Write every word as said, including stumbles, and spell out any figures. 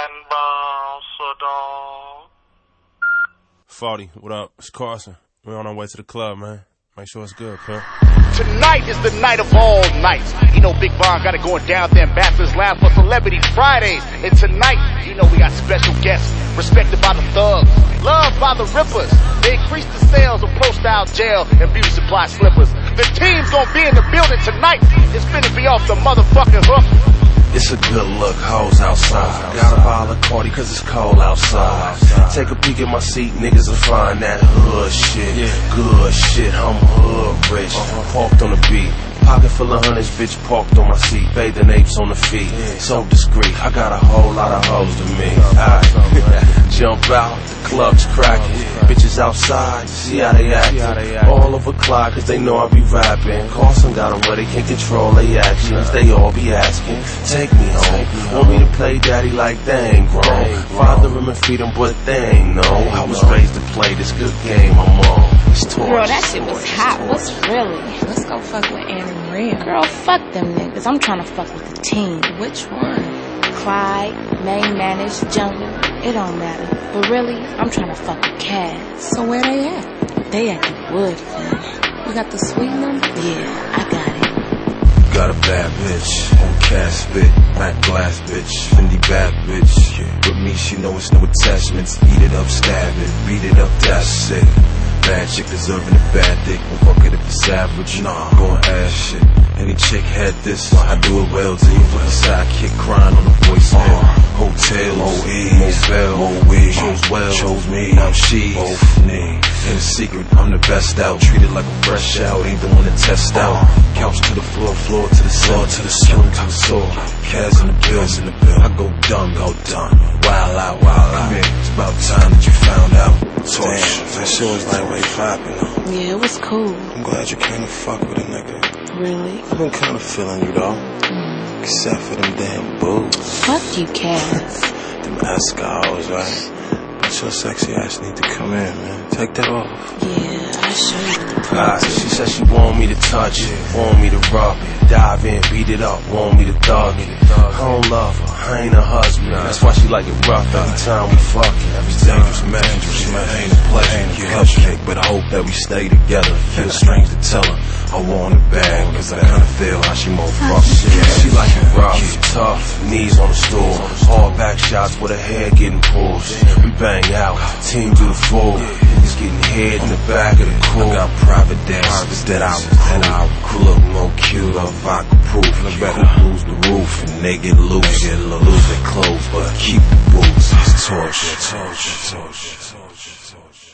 and bounce, dog. forty, what up? It's Carson. We're on our way to the club, man. Make sure it's good, pal. Tonight is the night of all nights. You know Big Von got it going down there in Ambassador's Lounge for Celebrity Fridays. And tonight, you know we got special guests, respected by the thugs, loved by the rippers. They increased the sales of Pro-Style Gel and Beauty Supply Slippers. The team's gonna be in the building tonight. It's finna be off the motherfucking hook. It's a good look, hoes outside. Got a bottle of Cardi cause it's cold outside. Take a peek at my seat, niggas will find that hood shit. Good shit, I'm hood rich. Parked on the beat, pocket full of hundreds, bitch parked on my seat. Bathing apes on the feet, so discreet. I got a whole lot of hoes to me. Alright, jump out, the club's cracking. Bitches outside, see how they actin'. All over Clyde cause they know I be rapping. Carson got them where they can't control their actions. They all be asking, take me home. Want me to play daddy like they ain't grown. Father them and feed them but they ain't know. I was raised to play this good game I'm on. It's torch. Girl, that shit was hot. What's really? Let's go fuck with Annie Maria. Girl, fuck them niggas. I'm trying to fuck with the team. Which one? Clyde, Main Manage, Jungle. It don't matter. But really, I'm trying to fuck with Kaz. So where they at? They at the wood, fam. You got the suite number? Yeah, I got it. Got a bad bitch on cash spit, Mac glass bitch, Fendi bad bitch. Yeah. With me, she know it's no attachments. Eat it up, stab it, beat it up, that's it. Bad chick deserving a bad dick. Won't fuck it if it's average. Nah, going ass shit. Any chick had this, I do it well. Till you put the sidekick crying on the voicemail. Hotel, more E, motel, more weed. Chose well, chose me. Now she, both names. In the secret, I'm the best out. Treated like a fresh out, ain't the one to test out. Couch to the floor, floor to the ceiling, to the ceiling, to the soul. Kaz in the bills, in the bill. I go dumb, go dumb. Wild out, wild out. Man, it's about time that you found out. Damn, that shit was like way flopping though. Yeah, it was cool. I'm glad you came to fuck with a nigga. Really? I've been kinda feeling you though. Mm. Except for them damn boobs. Fuck you, Kaz. Them Escals, right? But your sexy ass need to come in, man. Take that off. Yeah, I'll show you what the Ah, problem is. she said she want me to touch it, want me to rub it, dive in, beat it up, want me to thug it. I don't love her, I ain't a husband. That's why she like it rough every time we fuck it. Every dangerous dangerous man, ain't a pleasure. Cupcake, but I hope that we stay together. Feels strange to tell her I want it bad, cause I kinda feel how she more fuck shit. She like it rough, tough, knees on the stool, hard back shots with her hair getting pulled. We bang out, team do the full. Niggas getting head in the back of the cool. I got private dances that I that I recruit. Look more cute or vodka proof. I better lose the roof and they get loose. Get lose their clothes, but keep the boots. It's torture, torture, torture, torture, torture.